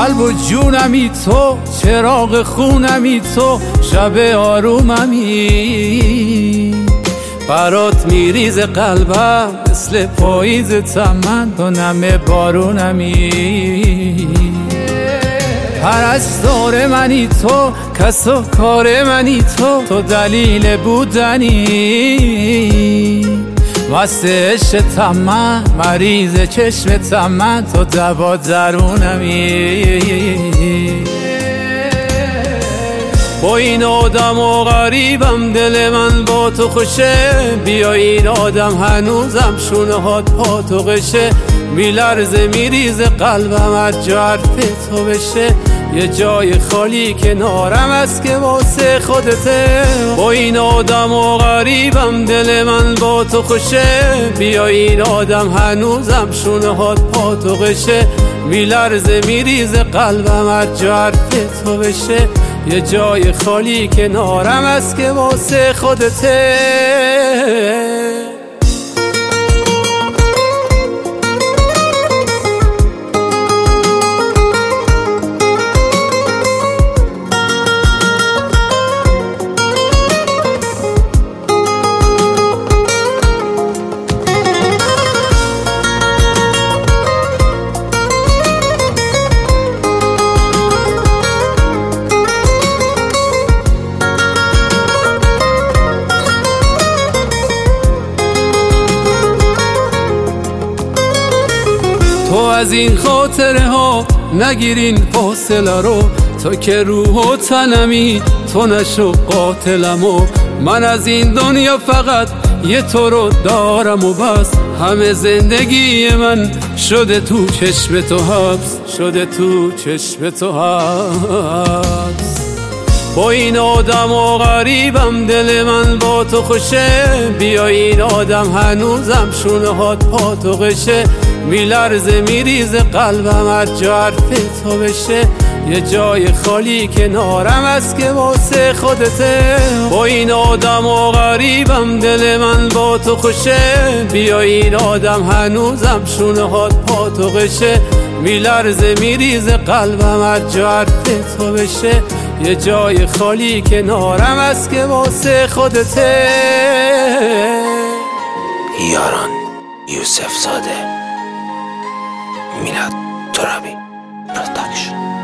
قلب و جونمی تو، چراغ خونمی تو، شب آروممی. برات میریز قلبم مثل پاییز چمن، تو نم بارونمی. پرستار منی تو، کس و کار منی تو، تو دلیل بودنی. مست عشق من، مریض چشم من، تو دوا درونمی. با این آدم و غریبم، دل من با تو خوشه. بیا این آدم هنوزم شونه هات پا تو قشه. میلرزه میریز قلبم از جا حرف تو بشه. یه جای خالی کنارم است که واسه خودته. با این آدم و غریبم، دل من با تو خوشه. بیا این آدم هنوزم شونه هات پا تو قشه. میلرزه میریز قلبم از جا حرف تو بشه. یه جای خالی کنارم است که واسه خودته. تو از این خاطره ها نگیرین فاصله رو. تو که روح و تنمی، تو نشو قاتلم. و من از این دنیا فقط یه تو رو دارم و بس. همه زندگی من شده تو چشم تو حبس، شده تو چشم تو حبس. با این آدم و غریبم، دل من با تو خوشه. بیا این آدم هنوزم شونه هات پا تو قشه. میلرزه میریز قلبم از جا حرف تو بشه. یه جای خالی کنارم است که واسه خودته. با این آدم و غریبم، دل من با تو خوشه. بیا این آدم هنوزم شونه هات پا تو قشه. میلرزه میریز قلبم از جا حرف تو بشه. یه جای خالی کنارم است که واسه خودته. یاران، یوسف زاده، میلاد ترابی پروداکشن.